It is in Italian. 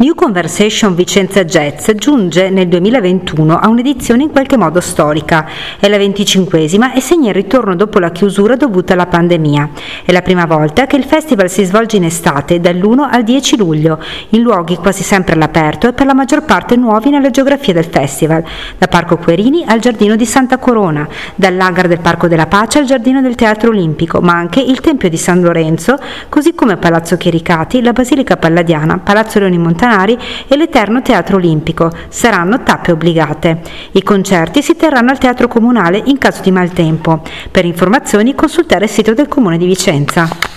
New Conversation Vicenza Jazz giunge nel 2021 a un'edizione in qualche modo storica. È la 25esima e segna il ritorno dopo la chiusura dovuta alla pandemia. È la prima volta che il festival si svolge in estate, dall'1 al 10 luglio, in luoghi quasi sempre all'aperto e per la maggior parte nuovi nella geografia del festival, da Parco Querini al Giardino di Santa Corona, dall'hangar del Parco della Pace al Giardino del Teatro Olimpico, ma anche il Tempio di San Lorenzo, così come Palazzo Chiericati, la Basilica Palladiana, Palazzo Leoni Montanari e l'Eterno Teatro Olimpico. Saranno tappe obbligate. I concerti si terranno al Teatro Comunale in caso di maltempo. Per informazioni consultare il sito del Comune di Vicenza.